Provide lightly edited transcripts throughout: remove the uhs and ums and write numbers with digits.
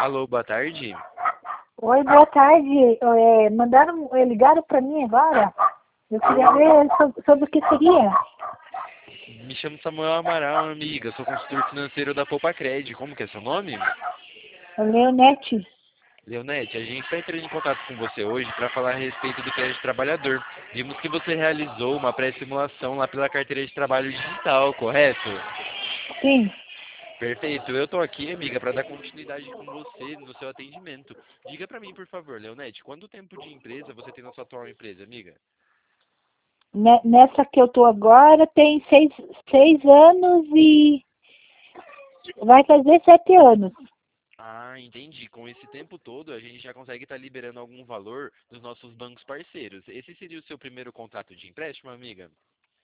Alô, boa tarde. Oi, boa tarde. Ligaram para mim agora. Eu queria ver sobre o que seria. Me chamo Samuel Amaral, amiga. Sou consultor financeiro da Poupa-Cred. Como que é seu nome? Leonete. Leonete, a gente está entrando em contato com você hoje para falar a respeito do crédito trabalhador. Vimos que você realizou uma pré-simulação lá pela carteira de trabalho digital, correto? Sim. Perfeito. Eu estou aqui, amiga, para dar continuidade com você no seu atendimento. Diga para mim, por favor, Leonete, quanto tempo de empresa você tem na sua atual empresa, amiga? Nessa que eu tô agora tem 6 anos e vai fazer 7 anos. Ah, entendi. Com esse tempo todo, a gente já consegue estar liberando algum valor dos nossos bancos parceiros. Esse seria o seu primeiro contrato de empréstimo, amiga?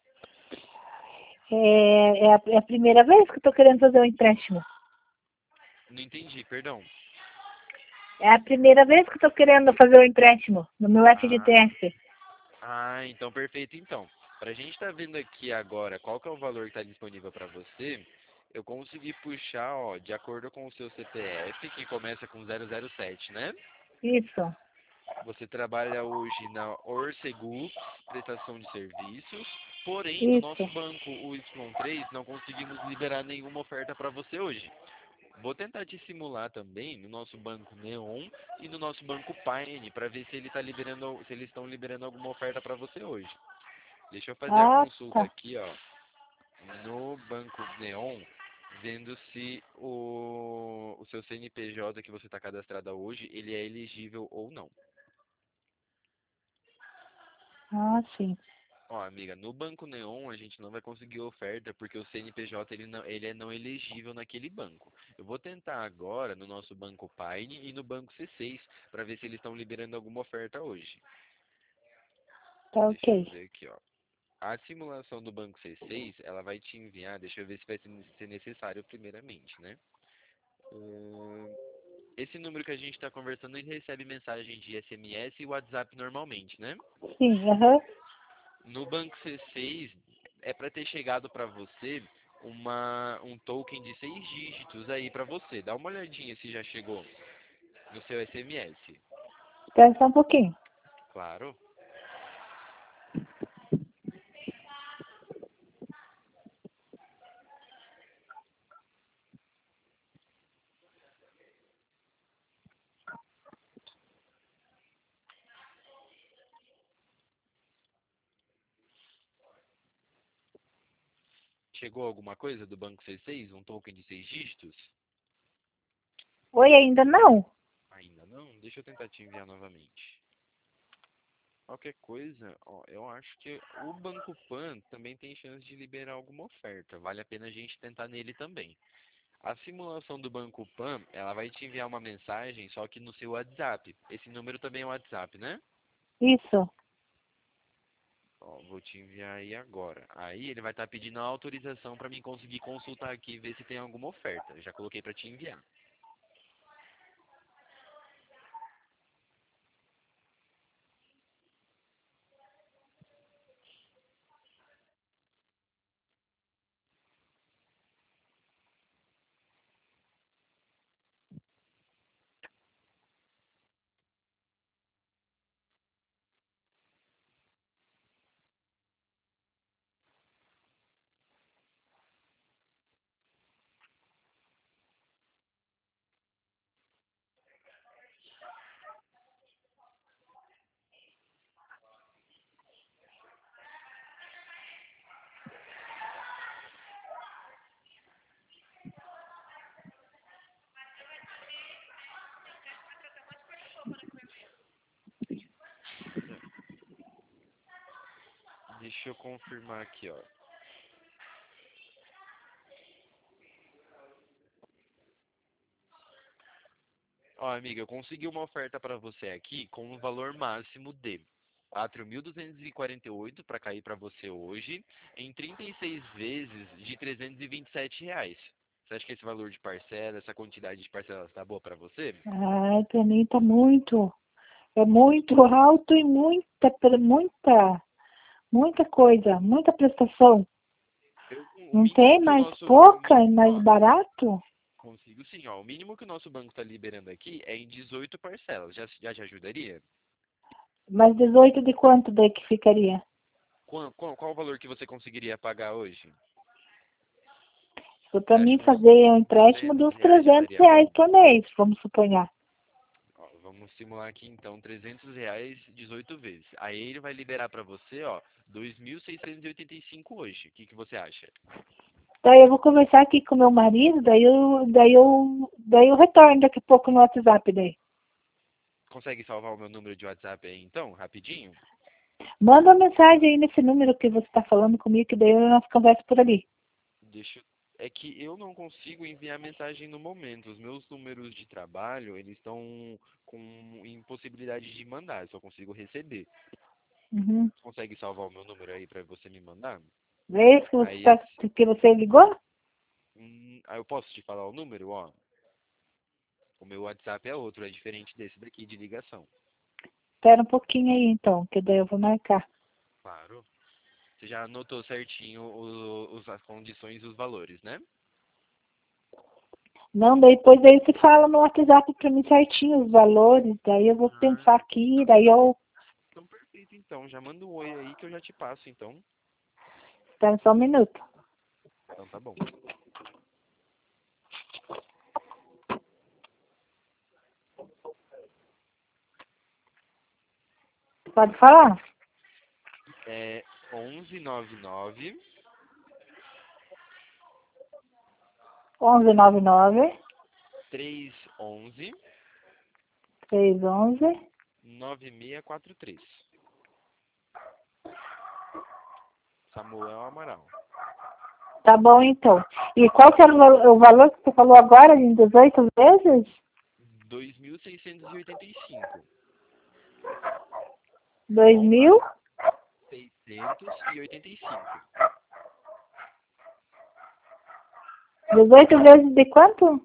É a primeira vez que eu tô querendo fazer um empréstimo. Não entendi, perdão. É a primeira vez que eu tô querendo fazer um empréstimo no meu Ah, FGTS. então perfeito. Então, para a gente estar vendo aqui agora qual que é o valor que está disponível para você, eu consegui puxar, ó, de acordo com o seu CPF, que começa com 007, né? Isso. Você trabalha hoje na Orcegups, prestação de serviços, porém no nosso Isso. banco, o Y3, não conseguimos liberar nenhuma oferta para você hoje. Vou tentar te simular também no nosso banco Neon e no nosso banco Pine para ver se ele tá liberando, se eles estão liberando alguma oferta para você hoje. Deixa eu fazer a Ah, consulta tá. aqui, ó, no banco Neon, vendo se o seu CNPJ que você está cadastrado hoje, ele é elegível ou não. Ah, sim. Ó, amiga, no Banco Neon a gente não vai conseguir oferta porque o CNPJ ele é não elegível naquele banco. Eu vou tentar agora no nosso Banco Pine e no Banco C6 para ver se eles estão liberando alguma oferta hoje. Tá Deixa eu ok. ver aqui, ó. A simulação do Banco C6, ela vai te enviar, deixa eu ver se vai ser necessário primeiramente, né? Esse número que a gente está conversando, ele recebe mensagem de SMS e WhatsApp normalmente, né? Sim, aham. No Banco C6 é para ter chegado para você um token de 6 dígitos aí para você. Dá uma olhadinha se já chegou no seu SMS. Espera só um pouquinho. Claro. Chegou alguma coisa do Banco C6? Um token de 6 dígitos? Oi, ainda não? Ainda não? Deixa eu tentar te enviar novamente. Qualquer coisa, ó, eu acho que o Banco Pan também tem chance de liberar alguma oferta. Vale a pena a gente tentar nele também. A simulação do Banco Pan, ela vai te enviar uma mensagem, só que no seu WhatsApp. Esse número também é o WhatsApp, né? Isso. Ó, vou te enviar aí agora. Aí ele vai estar pedindo a autorização para mim conseguir consultar aqui e ver se tem alguma oferta. Eu já coloquei para te enviar. Deixa eu confirmar aqui, ó. Ó, amiga, eu consegui uma oferta para você aqui com um valor máximo de 4.248 para cair para você hoje, em 36 vezes de R$ 327. Você acha que esse valor de parcela, essa quantidade de parcelas tá boa para você? Ai, pra mim tá muito. É muito alto e muita coisa, muita prestação. O Não tem mínimo que o mais nosso, pouca e mais barato? Consigo sim, ó. O mínimo que o nosso banco está liberando aqui é em 18 parcelas. Já te ajudaria? Mas 18 de quanto daí que ficaria? Qual o valor que você conseguiria pagar hoje? Para Você acha mim que uns fazer um empréstimo de 200 uns reais já 300 estaria reais bom? por mês, vamos suponhar. Ó, vamos simular aqui então, 300 reais 18 vezes. Aí ele vai liberar para você, ó, 2.685 hoje. O que você acha? Daí eu vou conversar aqui com meu marido, daí eu retorno daqui a pouco no WhatsApp daí. Consegue salvar o meu número de WhatsApp aí então, rapidinho? Manda uma mensagem aí nesse número que você está falando comigo, que daí nós conversa por ali. Deixa eu... É que eu não consigo enviar mensagem no momento. Os meus números de trabalho, eles estão com impossibilidade de mandar, eu só consigo receber. Uhum. Consegue salvar o meu número aí para você me mandar? É isso Aí, que você ligou? aí eu posso te falar o número, ó. O meu WhatsApp é outro, é diferente desse daqui de ligação. Espera um pouquinho aí então, que daí eu vou marcar. Claro. Você já anotou certinho as condições e os valores, né? Não, daí depois daí você fala no WhatsApp pra mim certinho os valores, daí eu vou Ah, pensar aqui, daí eu... então perfeito então. Já manda um oi aí que eu já te passo então. Espera só um minuto. Então tá bom. Pode falar? É 1199 1199 311 311. 9643. Samuel Amaral. Tá bom então. E qual que era o valor que você falou agora, em 18 vezes? 2.685. 2000? 685. 18 vezes de quanto?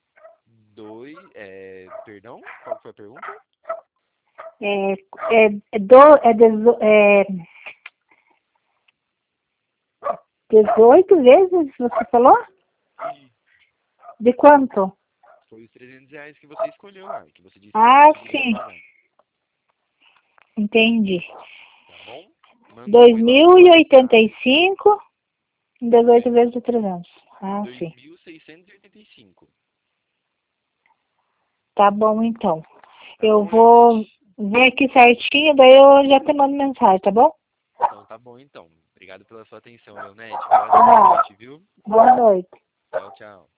Perdão? Qual que foi a pergunta? É, é, é, do, é, dezo, é 18 vezes, você falou? E De quanto? foi os 300 reais que você escolheu lá, que você disse que não Ah, conseguiria sim. pagar. Entendi. Tá bom? Manda um Dois oi lá no mil meu e oitenta WhatsApp. e cinco, Dois- 18 vezes de 300. Ah, sim. 2.685. Tá bom, então. Tá Eu bom, Leonete? vou ver aqui certinho, daí eu já te mando mensagem, tá bom? Então tá bom então. Obrigado pela sua atenção, Leonete. Boa Ah, noite, viu? boa noite. Tchau, tchau.